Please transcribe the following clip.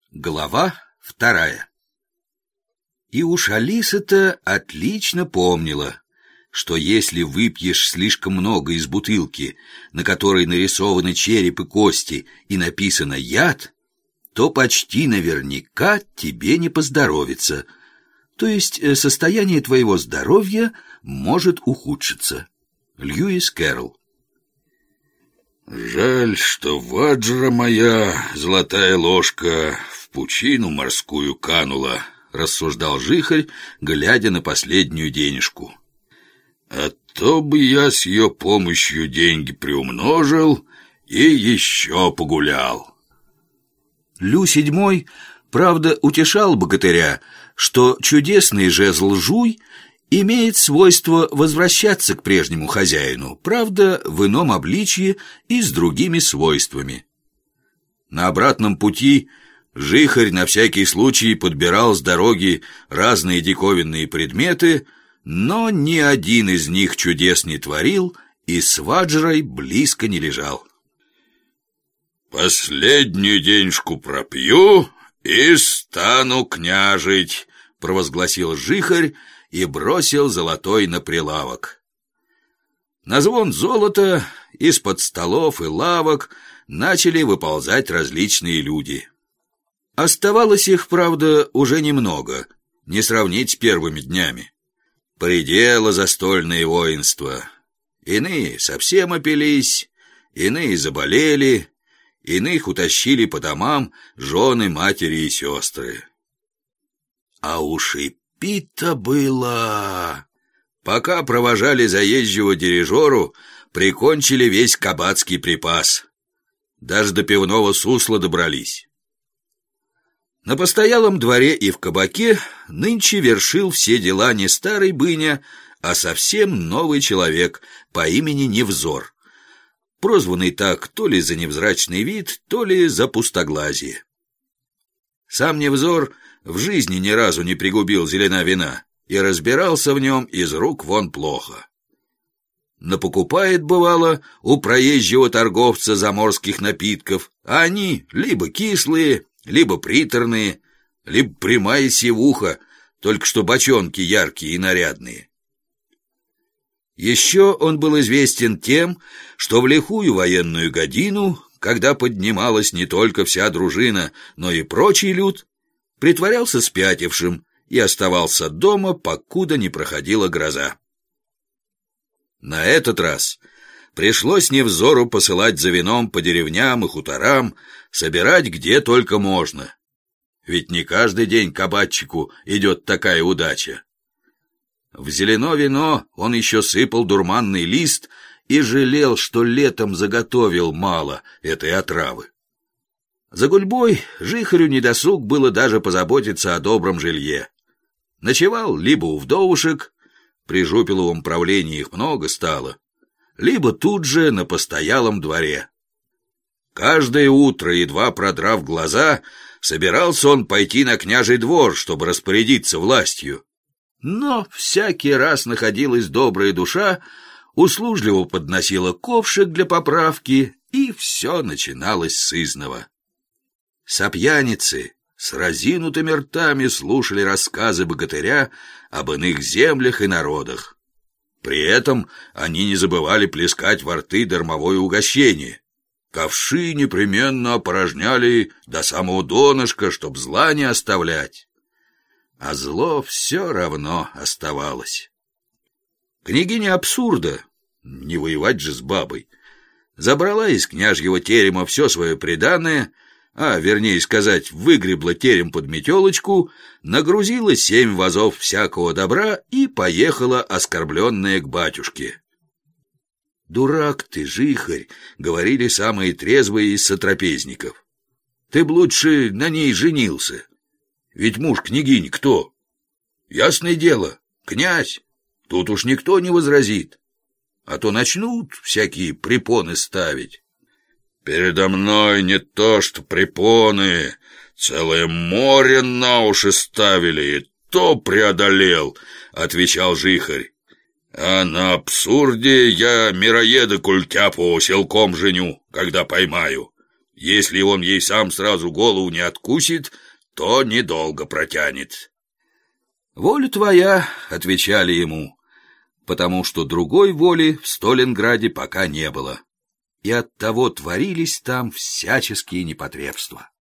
Глава 2. И уж Алиса-то отлично помнила, что если выпьешь слишком много из бутылки, на которой нарисованы череп и кости и написано «яд», то почти наверняка тебе не поздоровится, то есть состояние твоего здоровья может ухудшиться. Льюис Кэрролл. «Жаль, что ваджра моя, золотая ложка, в пучину морскую канула», — рассуждал жихарь, глядя на последнюю денежку. «А то бы я с ее помощью деньги приумножил и еще погулял». Лю VII, правда, утешал богатыря, что чудесный жезл Жуй имеет свойство возвращаться к прежнему хозяину, правда, в ином обличье и с другими свойствами. На обратном пути жихарь на всякий случай подбирал с дороги разные диковинные предметы, но ни один из них чудес не творил и с ваджрой близко не лежал. «Последнюю денежку пропью и стану княжить», — провозгласил жихарь и бросил золотой на прилавок. На звон золота из-под столов и лавок начали выползать различные люди. Оставалось их, правда, уже немного, не сравнить с первыми днями. Поредело застольное воинство. Иные совсем опились, иные заболели, иных утащили по домам жены, матери и сестры. А уж и пито было. Пока провожали заезжего дирижеру, прикончили весь кабацкий припас. Даже до пивного сусла добрались. На постоялом дворе и в кабаке нынче вершил все дела не старый быня, а совсем новый человек по имени Невзор, прозванный так то ли за невзрачный вид, то ли за пустоглазие. Сам Невзор в жизни ни разу не пригубил зелена вина и разбирался в нем из рук вон плохо. Напокупает, бывало, у проезжего торговца заморских напитков, а они либо кислые, либо приторные, либо прямая сивуха, только что бочонки яркие и нарядные. Еще он был известен тем, что в лихую военную годину, когда поднималась не только вся дружина, но и прочий люд, притворялся спятившим и оставался дома, покуда не проходила гроза. На этот раз пришлось Невзору посылать за вином по деревням и хуторам, собирать где только можно. Ведь не каждый день кабачику идет такая удача. В зелено вино он еще сыпал дурманный лист и жалел, что летом заготовил мало этой отравы. За гульбой жихарю недосуг было даже позаботиться о добром жилье. Ночевал либо у вдовушек, при жупеловом правлении их много стало, либо тут же на постоялом дворе. Каждое утро, едва продрав глаза, собирался он пойти на княжий двор, чтобы распорядиться властью. Но всякий раз находилась добрая душа, услужливо подносила ковшик для поправки, и все начиналось сызнова. Сопьяницы с разинутыми ртами слушали рассказы богатыря об иных землях и народах. При этом они не забывали плескать во рты дармовое угощение. Ковши непременно опорожняли до самого донышка, чтоб зла не оставлять. А зло все равно оставалось. Княгиня Абсурда, не воевать же с бабой, забрала из княжьего терема все свое приданое, а, вернее сказать, выгребла терем под метелочку, нагрузила 7 вазов всякого добра и поехала оскорбленная к батюшке. «Дурак ты, жихарь», — говорили самые трезвые из сотрапезников. «Ты б лучше на ней женился. Ведь муж княгини кто? Ясное дело, князь. Тут уж никто не возразит. А то начнут всякие препоны ставить». «Передо мной не то что препоны, целое море на уши ставили, и то преодолел», — отвечал жихарь. «А на Абсурде я мироеда культяпу силком женю, когда поймаю. Если он ей сам сразу голову не откусит, то недолго протянет. «Воля твоя», — отвечали ему, потому что другой воли в Сталинграде пока не было, и оттого творились там всяческие непотребства.